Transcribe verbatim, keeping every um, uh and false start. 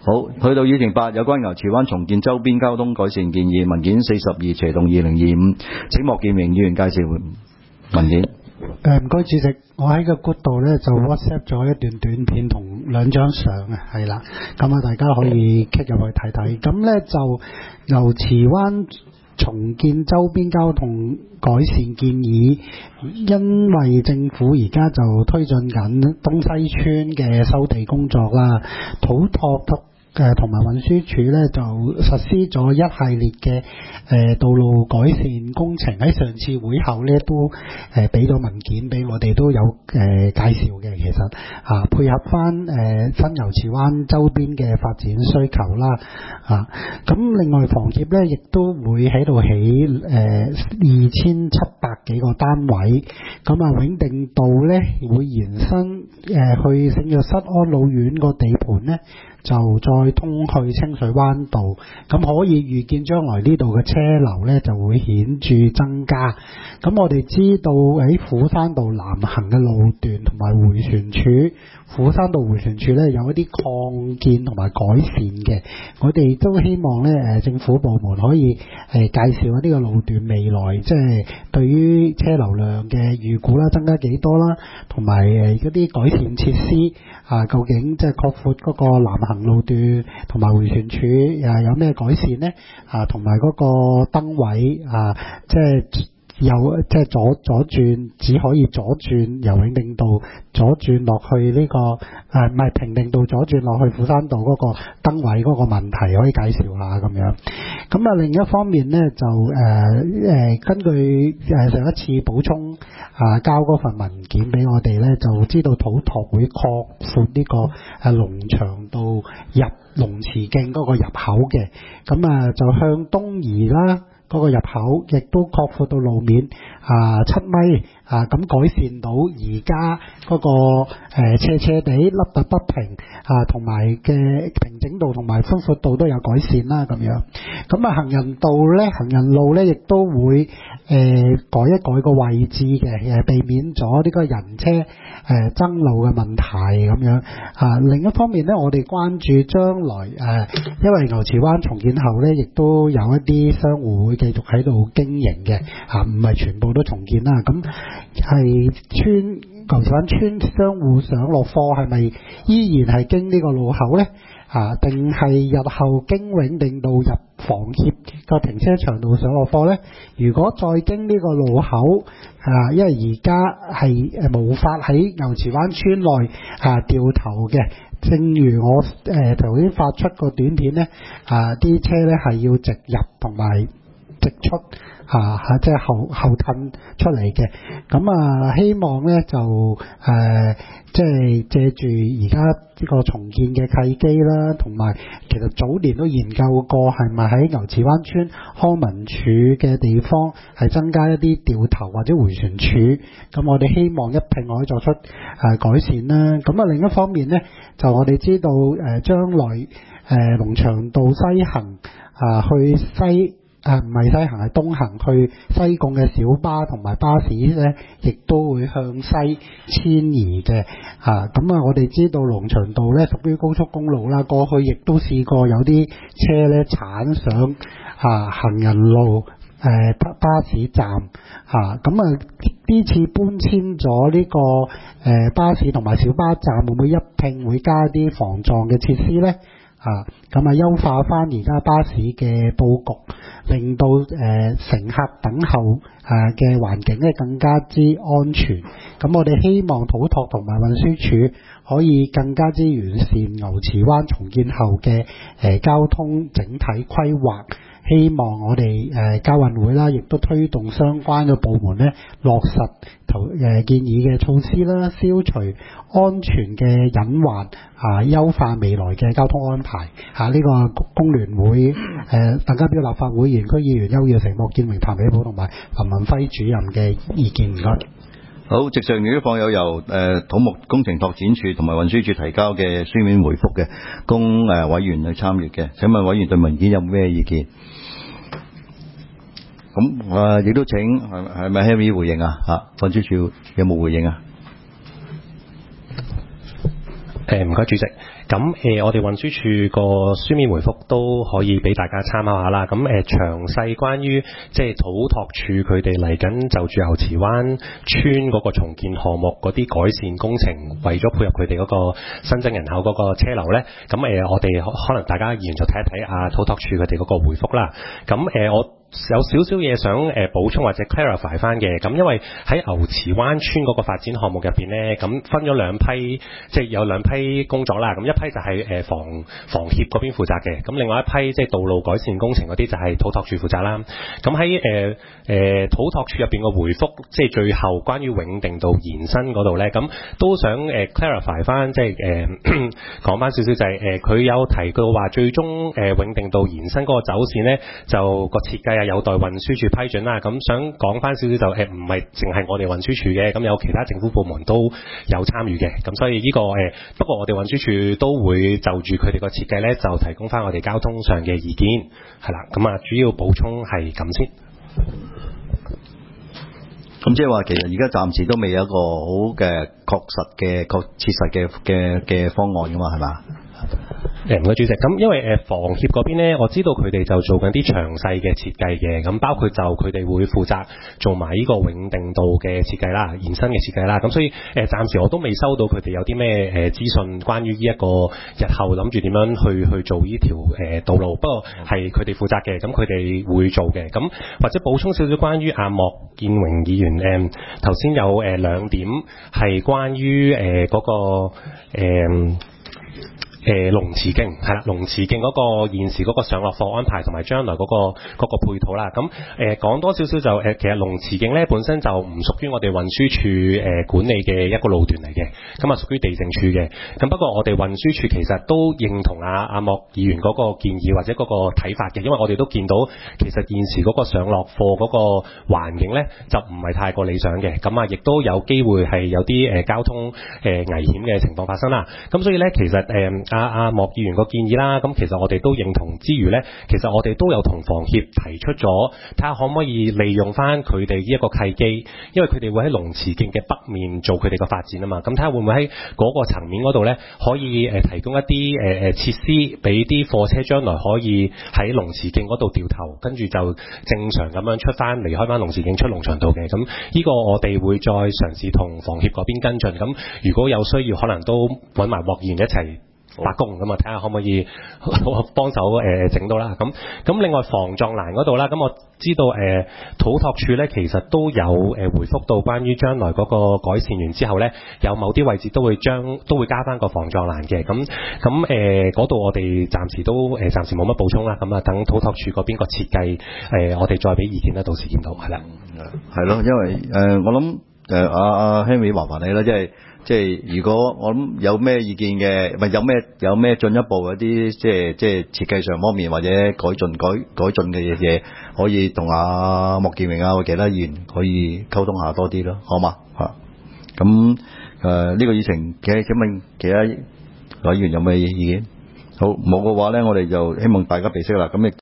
好，去到議程八，有關牛池灣重建周邊交通改善建議文件四十二斜動二零二五，請莫建明議員介紹文件。 誒唔該主席，我喺個 group 度咧就 WhatsApp 咗一段短片同兩張相啊，係啦，咁啊大家可以 click 入去睇睇。咁咧就牛池灣重建周邊交通改善建議，因為政府而家就推進緊東西村嘅收地工作啦，土拓誒同埋運輸署咧就實施咗一系列嘅誒、呃、道路改善工程，喺上次會後咧都誒俾咗文件俾我哋，都有誒、呃、介紹嘅。其實啊，配合翻誒、呃、新牛池灣周邊嘅發展需求啦，啊咁另外房協咧亦都會喺度起誒二千七百幾個單位，咁啊永定道咧會延伸誒、呃、去聖約瑟安老院個地盤咧，就再通去清水灣道，咁可以預見將來呢度嘅車流呢就會顯著增加。咁我哋知道喺虎山道南行嘅路段同埋迴旋處，虎山道迴旋處呢有一啲擴建同埋改善嘅，我哋都希望呢誒政府部門可以誒介紹下呢個路段未來即係對於車流量嘅預估啦，增加幾多啦，同埋誒嗰啲改善設施啊，究竟即係擴闊嗰個南行路段同埋迴旋處誒有咩改善呢？啊，同埋嗰個燈位啊，即係有即係左左轉只可以左轉由永定道左轉落去呢、這個誒唔係平定道左轉落去虎山道嗰個燈位嗰個問題可以介紹下咁樣。咁啊另一方面呢，就誒誒、呃、根據誒上一次補充啊交嗰份文件俾我哋呢，就知道土拓會擴闊呢個誒龍翔道入龍池徑嗰個入口嘅，咁啊就向東移啦。嗰個入口亦都擴闊到路面啊七米啊，咁改善到而家嗰個誒、呃、斜斜地凹凸不平啊，同埋嘅平整度同埋寬闊度都有改善啦咁樣。咁啊行人道咧，行人路咧亦都會誒、呃、改一改個位置嘅，誒避免咗呢個人車誒爭、呃、路嘅問題咁樣啊。另一方面咧，我哋關注將來誒、呃，因為牛池灣重建後咧，亦都有一啲商戶會繼續喺度經營嘅，嚇唔係全部都重建啦。咁係村牛池灣村商戶上落貨係咪依然係經呢個路口呢？啊，定係日後經永定道入房協個停車場度上落貨呢？如果再經呢個路口啊，因為而家係誒無法喺牛池灣村內啊掉頭嘅。正如我誒頭先發出個短片呢，啊啲車呢係要直入同埋直出啊，即係後後褪出嚟嘅。咁啊，希望呢就誒、呃、即係借住而家呢個重建嘅契機啦，同埋其實早年都研究過係咪喺牛池灣村康文署嘅地方係增加一啲掉頭或者迴旋處。咁我哋希望一併可以作出誒、呃、改善啦。咁啊另一方面呢，就我哋知道誒將來誒龍翔道西行啊去西啊唔係西行係東行去西貢嘅小巴同埋巴士咧，亦都會向西遷移嘅啊。咁啊，我哋知道龍翔道咧屬於高速公路啦，過去亦都試過有啲車咧鏟上啊行人路誒巴、呃、巴士站啊。咁啊呢次搬遷咗呢個誒、呃、巴士同埋小巴站，會唔會一併會加啲防撞嘅設施呢？啊，咁啊優化翻而家巴士嘅佈局，令到誒、呃、乘客等候誒嘅環境咧更加之安全。咁我哋希望土拓同埋運輸署可以更加之完善牛池灣重建後嘅誒、呃、交通整體規劃。希望我哋誒、呃、交運會啦，亦都推動相關嘅部門咧落實投誒、呃、建議嘅措施啦，消除安全嘅隱患啊，優化未來嘅交通安排嚇。呢、啊這個工聯會誒鄧家彪立法會原區議員邱耀成、莫建明、譚美寶同埋林文輝主任嘅意見，唔該。 好，席上亦都放有由誒、呃、土木工程拓展署同埋運輸署提交嘅書面回覆嘅，供誒、呃、委員去參閱嘅。請問委員對文件有咩意見？咁啊，亦都請係係咪 Henry 回應啊？嚇，運輸署有冇回應啊？ 誒唔該主席， 咁誒、呃，我哋運輸署個書面回覆都可以俾大家參考下啦。咁誒、呃，詳細關於即係土拓署佢哋嚟緊就住牛池灣村嗰個重建項目嗰啲改善工程，為咗配合佢哋嗰個新增人口嗰個車流咧，咁誒、呃，我哋可能大家議員就睇一睇啊土拓署佢哋嗰個回覆啦。咁誒、呃，我有少少嘢想誒、呃、補充或者 clarify 翻嘅，咁因為喺牛池灣村嗰個發展項目入邊咧，咁分咗兩批，即係有兩批工作啦。咁一批就係誒房房協嗰邊負責嘅，咁另外一批即係道路改善工程嗰啲就係土拓署負責啦。咁喺誒誒土拓署入邊個回覆，即係最後關於永定道延伸嗰度咧，咁都想誒、呃、clarify 翻，即係誒講翻少少就係誒佢有提到話最終誒、呃、永定道延伸嗰個走線咧，就個設計啊有待運輸署批准啦。咁想講翻少少就誒唔係淨係我哋運輸署嘅，咁有其他政府部門都有參與嘅。咁所以呢、這個誒、呃、不過我哋運輸署都會就住佢哋個設計咧，就提供翻我哋交通上嘅意見，係啦。咁啊主要補充係咁先。 咁即係話，其實而家暫時都未有一個好嘅確實嘅、確切實嘅嘅嘅方案噶嘛，係嘛？ 誒唔該主席，咁因為誒房協嗰邊咧，我知道佢哋就做緊啲詳細嘅設計嘅，咁包括就佢哋會負責做埋呢個永定道嘅設計啦、延伸嘅設計啦，咁所以誒暫時我都未收到佢哋有啲咩誒資訊關於呢一個日後諗住點樣去去做呢條誒道路，不過係佢哋負責嘅，咁佢哋會做嘅。咁或者補充少少關於阿莫建榮議員誒頭先有誒兩點係關於誒嗰個誒誒龍池徑係啦，龍池徑嗰個現時嗰個上落貨安排同埋將來嗰、嗰個嗰、嗰個配套啦。咁誒講多少少就誒、呃，其實龍池徑咧本身就唔屬於我哋運輸署誒、呃、管理嘅一個路段嚟嘅，咁啊屬於地政處嘅。咁不過我哋運輸署其實都認同阿阿莫議員嗰個建議或者嗰個睇法嘅，因為我哋都見到其實現時嗰個上落貨嗰個環境咧就唔係太過理想嘅，咁啊亦都有機會係有啲誒、呃、交通誒、呃、危險嘅情況發生啦。咁所以咧其實誒。呃阿阿莫議員個建議啦，咁其實我哋都認同之餘呢，其實我哋都有同房協提出咗，睇下可唔可以利用翻佢哋呢一個契機，因為佢哋會喺龍池徑嘅北面做佢哋嘅發展啊嘛，咁睇下會唔會喺嗰個層面嗰度呢，可以誒提供一啲誒誒設施，俾啲貨車將來可以喺龍池徑嗰度掉頭，跟住就正常咁樣出翻離開翻龍池徑出龍翔道嘅，咁呢個我哋會再嘗試同房協嗰邊跟進，咁如果有需要，可能都揾埋莫議員一齊白工咁啊，睇下可唔可以幫手誒整到啦。咁咁另外防撞欄嗰度啦，咁我知道誒、呃、土拓署咧其實都有誒、呃、回覆到關於將來嗰個改善完之後咧，有某啲位置都會將都會加翻個防撞欄嘅。咁咁誒嗰度我哋暫時都誒、呃、暫時冇乜補充啦。咁啊等土拓署嗰邊個設計誒、呃，我哋再俾意見啦，到時見到係啦。 係咯，因為誒、呃、我諗誒阿阿 Henry 麻煩你啦，即係。即係如果我諗有咩意見嘅，唔係有咩有咩進一步嗰啲即係即係設計上方面或者改進改改進嘅嘢嘢，可以同阿莫建榮啊或者其他議員可以溝通下多啲咯，好嘛嚇？咁誒呢個議程嘅，請問其他委員有咩意見？好冇嘅話咧，我哋就希望大家備悉啦。咁亦